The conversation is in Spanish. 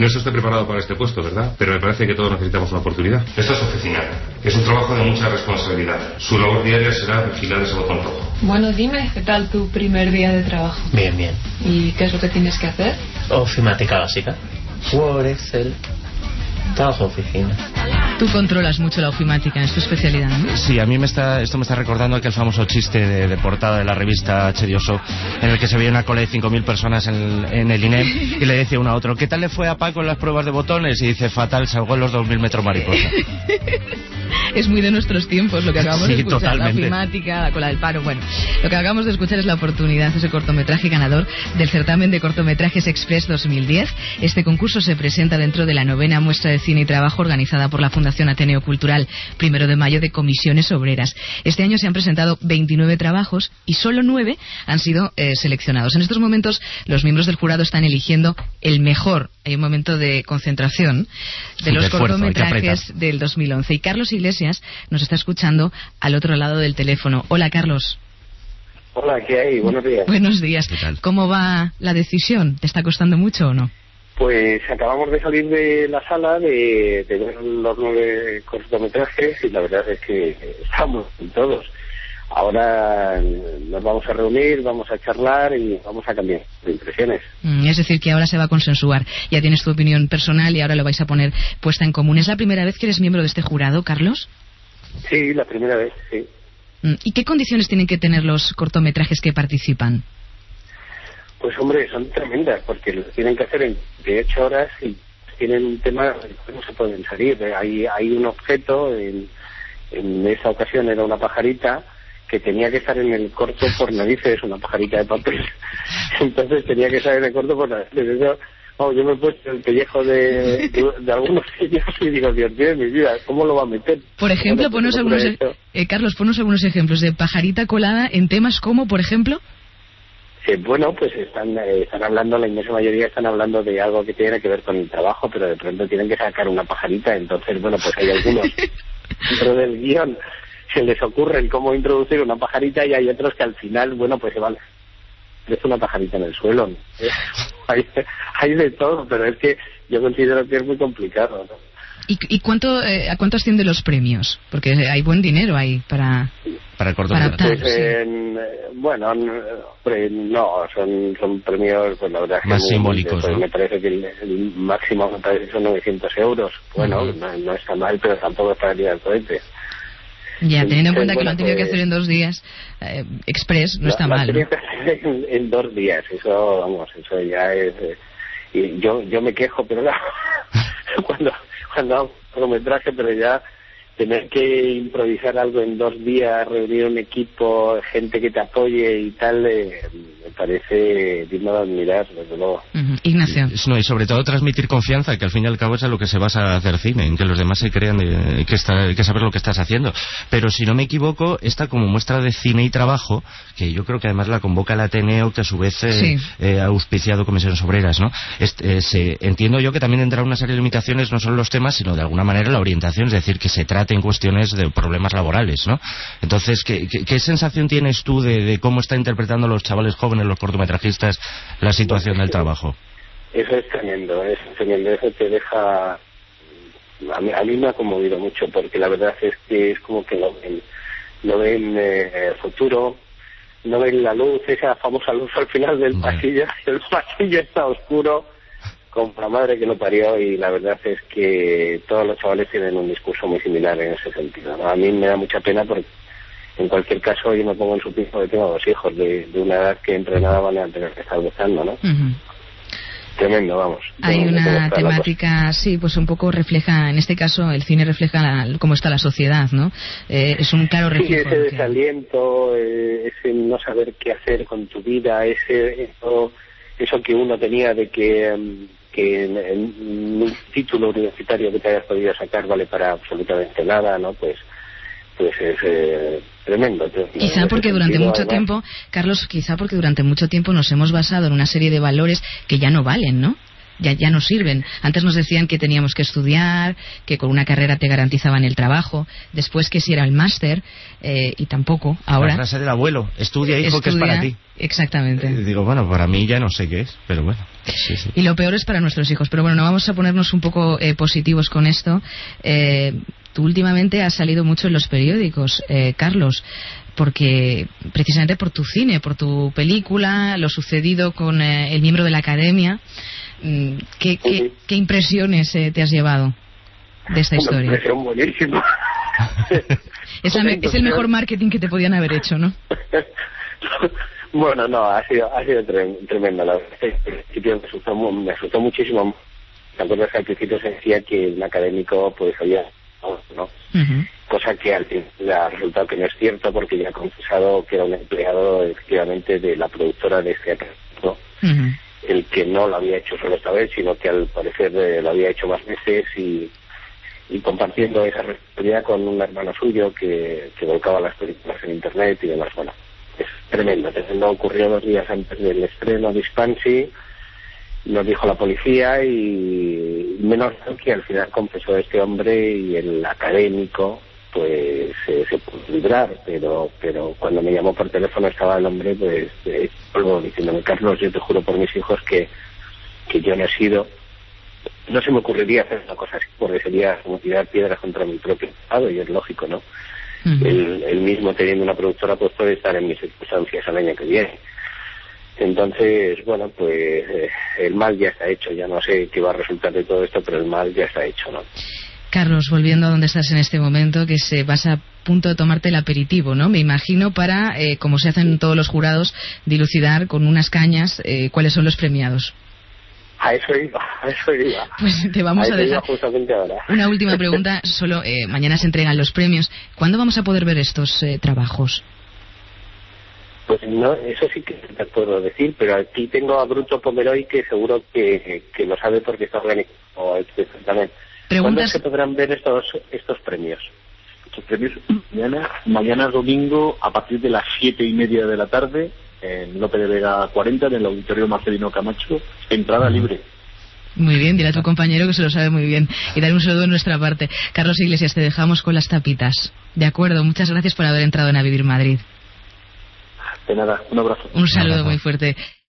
No es usted preparado para este puesto, ¿verdad? Pero me parece que todos necesitamos una oportunidad. Esto es oficinal. Es un trabajo de mucha responsabilidad. Su labor diaria será vigilar ese botón rojo. Bueno, dime, ¿qué tal tu primer día de trabajo? Bien, bien. ¿Y qué es lo que tienes que hacer? Ofimática básica. Word, Excel, trabajo de oficina. Tú controlas mucho la ofimática, es tu especialidad, ¿no? Sí, a mí esto me está recordando aquel famoso chiste de portada de la revista Chedioso, en el que se veía una cola de 5.000 personas en el INEM y le decía uno a otro: ¿qué tal le fue a Paco en las pruebas de botones? Y dice: fatal, salgo en los 2.000 metros mariposa. Es muy de nuestros tiempos lo que acabamos de escuchar, totalmente. La ofimática, la cola del paro. Bueno, lo que acabamos de escuchar es La Oportunidad, ese cortometraje ganador del certamen de cortometrajes Express 2010. Este concurso se presenta dentro de la 9ª muestra de cine y trabajo organizada por la Fundación Ateneo Cultural, 1 de mayo, de comisiones obreras. Este año se han presentado 29 trabajos y solo 9 han sido seleccionados. En estos momentos los miembros del jurado están eligiendo el mejor. Hay un momento de concentración de los cortometrajes del 2011. Y Carlos Iglesias nos está escuchando al otro lado del teléfono. Hola, Carlos. Hola, ¿qué hay? Buenos días. Buenos días. ¿Qué tal? ¿Cómo va la decisión? ¿Te está costando mucho o no? Pues acabamos de salir de la sala de ver los 9 cortometrajes y la verdad es que estamos en todos. Ahora nos vamos a reunir, vamos a charlar y vamos a cambiar de impresiones. Es decir, que ahora se va a consensuar. Ya tienes tu opinión personal y ahora lo vais a poner puesta en común. ¿Es la primera vez que eres miembro de este jurado, Carlos? Sí, la primera vez, sí. ¿Y qué condiciones tienen que tener los cortometrajes que participan? Pues hombre, son tremendas, porque lo tienen que hacer en 18 horas y tienen un tema que no se pueden salir. Hay un objeto, en esa ocasión era una pajarita, que tenía que estar en el corto por narices, una pajarita de papel. Entonces tenía que estar en el corto por narices. Eso, yo me he puesto el pellejo de algunos sitios y digo: Dios mío, mi vida, ¿cómo lo va a meter? Por ejemplo, Carlos, ponos algunos ejemplos de pajarita colada en temas como, por ejemplo. Bueno, pues están hablando, la inmensa mayoría están hablando de algo que tiene que ver con el trabajo, pero de pronto tienen que sacar una pajarita. Entonces, bueno, pues hay algunos dentro del guión se les ocurre cómo introducir una pajarita y hay otros que al final, bueno, pues se van, es una pajarita en el suelo, ¿no? Hay de todo, pero es que yo considero que es muy complicado, ¿no? ¿Y a cuánto ascienden los premios? Porque hay buen dinero ahí para el cortometraje. Pues, bueno, no, son premios, pues la verdad es que más simbólicos, ¿no? Me parece que el máximo me parece que son 900 euros. Bueno, no está mal, pero tampoco es para tirar el cohete. Ya, teniendo en cuenta que lo han tenido que hacer en 2 días, express, no está mal, ¿no? Lo han tenido que hacer en 2 días, eso ya es... y yo me quejo, pero no, cuando hago cortometraje, pero ya tener que improvisar algo en 2 días, reunir un equipo, gente que te apoye y tal, me parece digno de admirar, desde luego. Ignacio. No, y sobre todo transmitir confianza, que al fin y al cabo es a lo que se basa a hacer cine, en que los demás se crean que saber lo que estás haciendo. Pero si no me equivoco, esta como muestra de cine y trabajo, que yo creo que además la convoca el Ateneo, que a su vez ha auspiciado comisiones obreras, ¿no? Entiendo yo que también tendrá una serie de limitaciones, no solo los temas, sino de alguna manera la orientación, es decir, que se traten cuestiones de problemas laborales, ¿no? Entonces, ¿qué sensación tienes tú de cómo está interpretando los chavales jóvenes, los cortometrajistas, la situación del trabajo? Eso es tremendo, eso te deja... A mí me ha conmovido mucho, porque la verdad es que es como que no ven futuro, no ven la luz, esa famosa luz al final del pasillo, el pasillo está oscuro, como la madre que lo parió, y la verdad es que todos los chavales tienen un discurso muy similar en ese sentido, ¿no? A mí me da mucha pena porque, en cualquier caso, yo me pongo en su piso, que tengo 2 hijos de una edad que entre nada van a tener que estar buscando, ¿no? Tremendo, vamos. Hay una temática, sí, pues un poco refleja, en este caso el cine refleja cómo está la sociedad, ¿no? Es un claro reflejo. Sí, ese desaliento, ese no saber qué hacer con tu vida, eso que uno tenía de que en un título universitario que te hayas podido sacar vale para absolutamente nada, ¿no? Pues es tremendo. Quizá porque durante mucho tiempo, Carlos, nos hemos basado en una serie de valores que ya no valen, ¿no? ya no sirven. Antes nos decían que teníamos que estudiar, que con una carrera te garantizaban el trabajo, después que si era el máster, y tampoco. Ahora, la frase del abuelo, estudia, hijo, que es para ti. Exactamente. Digo, bueno, para mí ya no sé qué es, pero bueno. Sí. Y lo peor es para nuestros hijos. Pero bueno, no vamos a ponernos un poco positivos con esto. Tú últimamente has salido mucho en los periódicos, Carlos, porque precisamente por tu cine, por tu película, lo sucedido con el miembro de la Academia. ¿Qué impresiones te has llevado de esta historia? Una impresión buenísima. Es el mejor marketing que te podían haber hecho, ¿no? Bueno, no, ha sido tremendo. La verdad es que al principio me asustó muchísimo. ¿Te acuerdas que al principio se decía que un académico pues había, ¿no? Uh-huh. Cosa que al final ha resultado que no es cierto, porque ya ha confesado que era un empleado efectivamente de la productora de este académico, uh-huh, el que no lo había hecho solo esta vez, sino que al parecer lo había hecho más veces, y compartiendo esa responsabilidad con un hermano suyo que volcaba las películas en internet y demás. Bueno, es tremendo. Ocurrió 2 días antes del estreno de Hispansi, nos dijo la policía, y menos mal que al final confesó este hombre, y el académico pues se pudo librar, pero cuando me llamó por teléfono estaba el hombre pues diciéndome: Carlos, yo te juro por mis hijos que yo no he sido. No se me ocurriría hacer una cosa así, porque sería como tirar piedras contra mi propio estado, y es lógico, ¿no? Uh-huh. Él mismo, teniendo una productora, pues puede estar en mis circunstancias el año que viene. Entonces, bueno, pues el mal ya está hecho. Ya no sé qué va a resultar de todo esto, pero el mal ya está hecho, ¿no? Carlos, volviendo a donde estás en este momento, que vas a punto de tomarte el aperitivo, ¿no? Me imagino para, como se hacen todos los jurados, dilucidar con unas cañas cuáles son los premiados. A eso iba. Pues te vamos a dejar justamente ahora. Una última pregunta. Solo mañana se entregan los premios. ¿Cuándo vamos a poder ver estos trabajos? Pues no, eso sí que te puedo decir, pero aquí tengo a Bruto Pomeroy, que seguro que lo sabe porque está organizado exactamente. ¿Cuándo se podrán ver estos premios? Estos premios mañana domingo a partir de las 7:30 de la tarde en Lope de Vega 40, en el Auditorio Marcelino Camacho, entrada libre. Muy bien, dile a tu compañero que se lo sabe muy bien, y darle un saludo de nuestra parte. Carlos Iglesias, te dejamos con las tapitas. De acuerdo, muchas gracias por haber entrado en A Vivir Madrid. De nada, un abrazo. Un saludo muy fuerte.